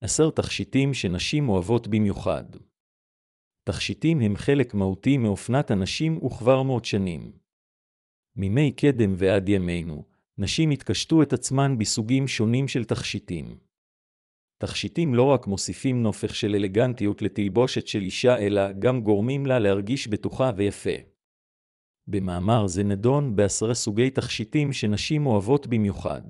10 תכשיטים שנשים אוהבות במיוחד. תכשיטים הם חלק מהותי מאופנת הנשים וכבר מאות שנים. מימי קדם ועד ימינו, נשים התקשטו את עצמן בסוגים שונים של תכשיטים. תכשיטים לא רק מוסיפים נופך של אלגנטיות לתלבושת של אישה, אלא גם גורמים לה להרגיש בטוחה ויפה. במאמר זה נדון ב10 סוגי תכשיטים שנשים אוהבות במיוחד.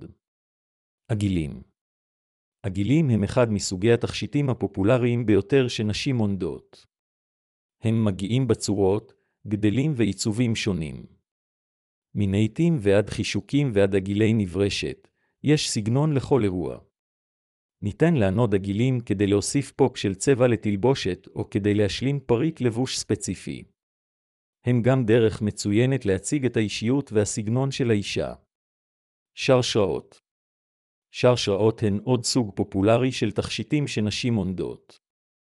עגילים. עגילים הם אחד מסוגי התכשיטים הפופולריים ביותר שנשים עונדות. הם מגיעים בצורות, גדלים ועיצובים שונים. מנעיתים ועד חישוקים ועד עגילי נברשת, יש סגנון לכל אירוע. ניתן לענוד עגילים כדי להוסיף פוק של צבע לתלבושת או כדי להשלים פריט לבוש ספציפי. הם גם דרך מצוינת להציג את האישיות והסגנון של האישה. שרשראות. שרשראות הן עוד סוג פופולרי של תכשיטים שנשים עונדות.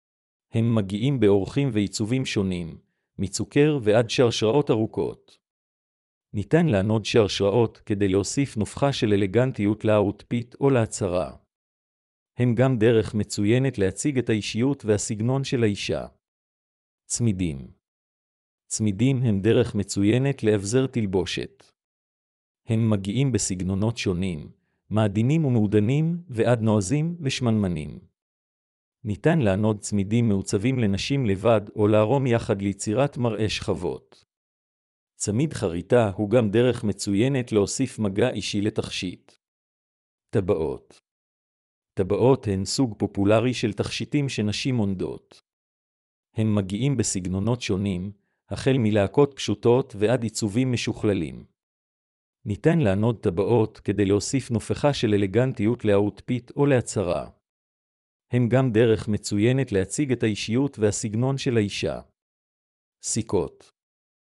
הם מגיעים באורכים ועיצובים שונים, מצוקר ועד שרשראות ארוכות. ניתן לענוד שרשראות כדי להוסיף נופחה של אלגנטיות לאוטפיט או להצהרה. הם גם דרך מצוינת להציג את האישיות והסגנון של האישה. צמידים. צמידים הם דרך מצוינת להבזר תלבושת. הם מגיעים בסגנונות שונים, מעדינים ומעודנים ועד נועזים ושמנמנים. ניתן לענוד צמידים מעוצבים לנשים לבד או לערום יחד ליצירת מראה שכבות. צמיד חריטה הוא גם דרך מצוינת להוסיף מגע אישי לתכשיט. טבעות. טבעות הן סוג פופולרי של תכשיטים שנשים עונדות. הם מגיעים בסגנונות שונים, החל מלהקות פשוטות ועד עיצובים משוכללים. ניתן לענוד טבעות כדי להוסיף נופחה של אלגנטיות לאוטפיט או להצהרה. הם גם דרך מצוינת להציג את האישיות והסגנון של האישה. סיכות.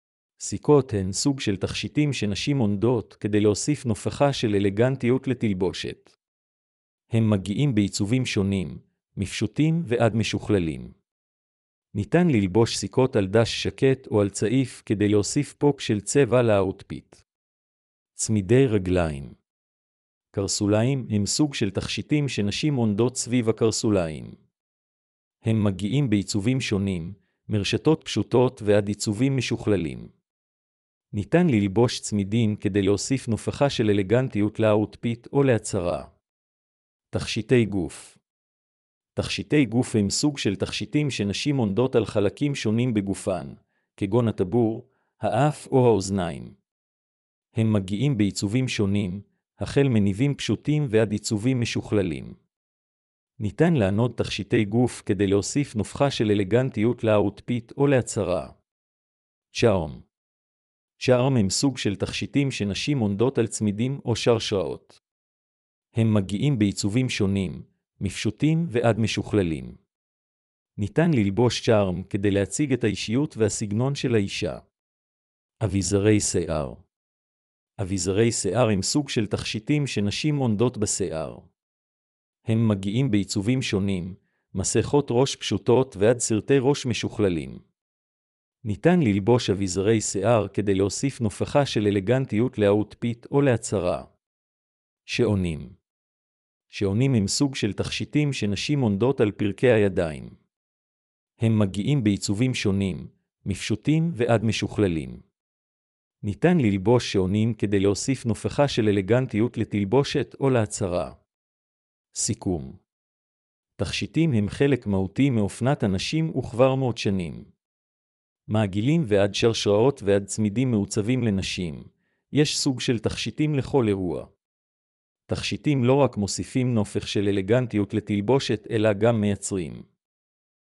סיכות הן סוג של תכשיטים שנשים עונדות כדי להוסיף נופחה של אלגנטיות לתלבושת. הם מגיעים בעיצובים שונים, מפשוטים ועד משוכללים. ניתן ללבוש סיכות על דש שקט או על צעיף כדי להוסיף פוק של צבע לאוטפיט. צמידי רגליים. קרסוליים הם סוג של תכשיטים שנשים עונדות סביב הקרסוליים. הם מגיעים בעיצובים שונים, מרשתות פשוטות ועד עיצובים משוכללים. ניתן ללבוש צמידים כדי להוסיף נופחה של אלגנטיות לאוטפיט או להצהרה. תכשיטי גוף. תכשיטי גוף הם סוג של תכשיטים שנשים עונדות על חלקים שונים בגופן, כגון הטבור, האף או האוזניים. הם מגיעים בעיצובים שונים, החל מניבים פשוטים ועד עיצובים משוכללים. ניתן לענוד תכשיטי גוף כדי להוסיף נופחה של אלגנטיות לאוטפיט או להצהרה. צ'ארם. צ'ארם הם סוג של תכשיטים שנשים עונדות על צמידים או שרשראות. הם מגיעים בעיצובים שונים, מפשוטים ועד משוכללים. ניתן ללבוש צ'ארם כדי להציג את האישיות והסגנון של האישה. אביזרי שיער. אביזרי שיער הם סוג של תכשיטים שנשים עונדות בשיער. הם מגיעים בעיצובים שונים, מסכות ראש פשוטות ועד סרטי ראש משוכללים. ניתן ללבוש אביזרי שיער כדי להוסיף נופחה של אלגנטיות לאוטפיט או להצהרה. שעונים. שעונים הם סוג של תכשיטים שנשים עונדות על פרקי הידיים. הם מגיעים בעיצובים שונים, מפשוטים ועד משוכללים. ניתן ללבוש שעונים כדי להוסיף נופחה של אלגנטיות לתלבושת או להצהרה. סיכום. תכשיטים הם חלק מהותי מאופנת הנשים וכבר מאות שנים. מעגילים ועד שרשראות ועד צמידים מעוצבים לנשים, יש סוג של תכשיטים לכל אירוע. תכשיטים לא רק מוסיפים נופך של אלגנטיות לתלבושת, אלא גם מייצרים